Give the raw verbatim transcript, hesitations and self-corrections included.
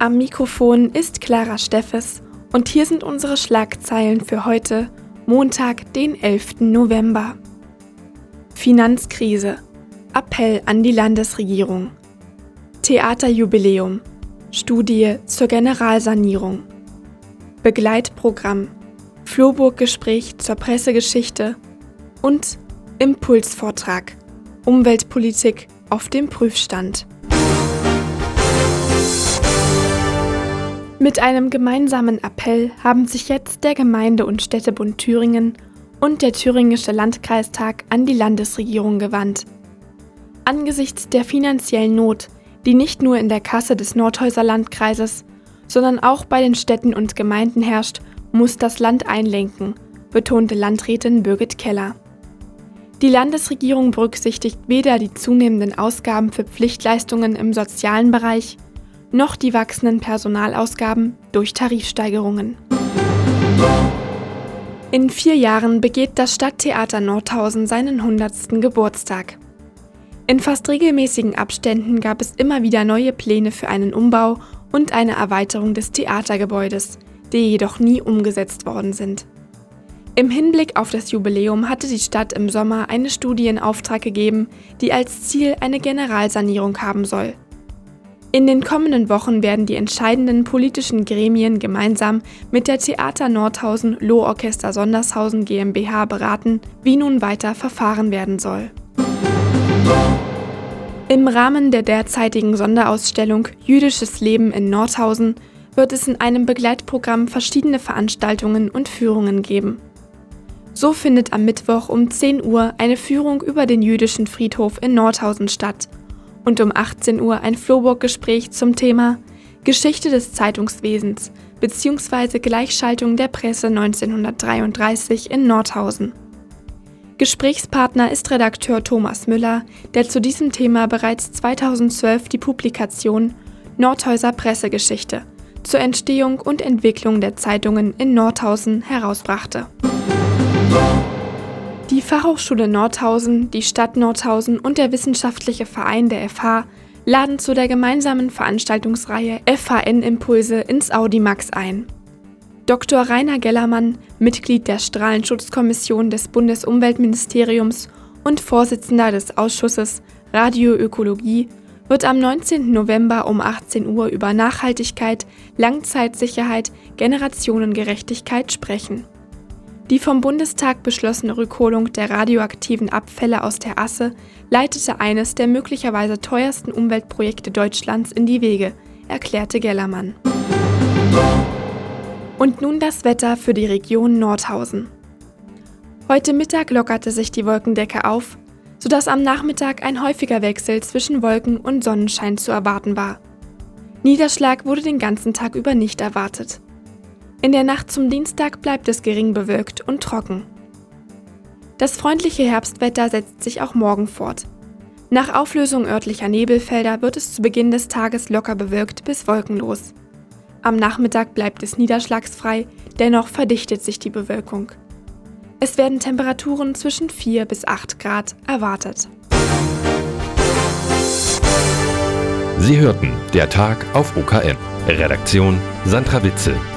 Am Mikrofon ist Clara Steffes und hier sind unsere Schlagzeilen für heute, Montag, den elften November. Finanzkrise. Appell an die Landesregierung. Theaterjubiläum. Studie zur Generalsanierung. Begleitprogramm. Floburg-Gespräch zur Pressegeschichte und Impulsvortrag. Umweltpolitik auf dem Prüfstand. Mit einem gemeinsamen Appell haben sich jetzt der Gemeinde- und Städtebund Thüringen und der Thüringische Landkreistag an die Landesregierung gewandt. Angesichts der finanziellen Not, die nicht nur in der Kasse des Nordhäuser Landkreises, sondern auch bei den Städten und Gemeinden herrscht, muss das Land einlenken, betonte Landrätin Birgit Keller. Die Landesregierung berücksichtigt weder die zunehmenden Ausgaben für Pflichtleistungen im sozialen Bereich, noch die wachsenden Personalausgaben durch Tarifsteigerungen. In vier Jahren begeht das Stadttheater Nordhausen seinen hundertsten Geburtstag. In fast regelmäßigen Abständen gab es immer wieder neue Pläne für einen Umbau und eine Erweiterung des Theatergebäudes, die jedoch nie umgesetzt worden sind. Im Hinblick auf das Jubiläum hatte die Stadt im Sommer eine Studie in Auftrag gegeben, die als Ziel eine Generalsanierung haben soll. In den kommenden Wochen werden die entscheidenden politischen Gremien gemeinsam mit der Theater Nordhausen Lohorchester Sondershausen GmbH beraten, wie nun weiter verfahren werden soll. Im Rahmen der derzeitigen Sonderausstellung Jüdisches Leben in Nordhausen wird es in einem Begleitprogramm verschiedene Veranstaltungen und Führungen geben. So findet am Mittwoch um zehn Uhr eine Führung über den jüdischen Friedhof in Nordhausen statt und um achtzehn Uhr ein Floburg-Gespräch zum Thema Geschichte des Zeitungswesens bzw. Gleichschaltung der Presse neunzehnhundertdreiunddreißig in Nordhausen. Gesprächspartner ist Redakteur Thomas Müller, der zu diesem Thema bereits zweitausendzwölf die Publikation Nordhäuser Pressegeschichte zur Entstehung und Entwicklung der Zeitungen in Nordhausen herausbrachte. Die Fachhochschule Nordhausen, die Stadt Nordhausen und der Wissenschaftliche Verein der F H laden zu der gemeinsamen Veranstaltungsreihe F H N-Impulse ins Audimax ein. Doktor Rainer Gellermann, Mitglied der Strahlenschutzkommission des Bundesumweltministeriums und Vorsitzender des Ausschusses Radioökologie, wird am neunzehnten November um achtzehn Uhr über Nachhaltigkeit, Langzeitsicherheit, Generationengerechtigkeit sprechen. Die vom Bundestag beschlossene Rückholung der radioaktiven Abfälle aus der Asse leitete eines der möglicherweise teuersten Umweltprojekte Deutschlands in die Wege, erklärte Gellermann. Und nun das Wetter für die Region Nordhausen. Heute Mittag lockerte sich die Wolkendecke auf, sodass am Nachmittag ein häufiger Wechsel zwischen Wolken und Sonnenschein zu erwarten war. Niederschlag wurde den ganzen Tag über nicht erwartet. In der Nacht zum Dienstag bleibt es gering bewölkt und trocken. Das freundliche Herbstwetter setzt sich auch morgen fort. Nach Auflösung örtlicher Nebelfelder wird es zu Beginn des Tages locker bewölkt bis wolkenlos. Am Nachmittag bleibt es niederschlagsfrei, dennoch verdichtet sich die Bewölkung. Es werden Temperaturen zwischen vier bis acht Grad erwartet. Sie hörten der Tag auf O K M. Redaktion Sandra Witzel.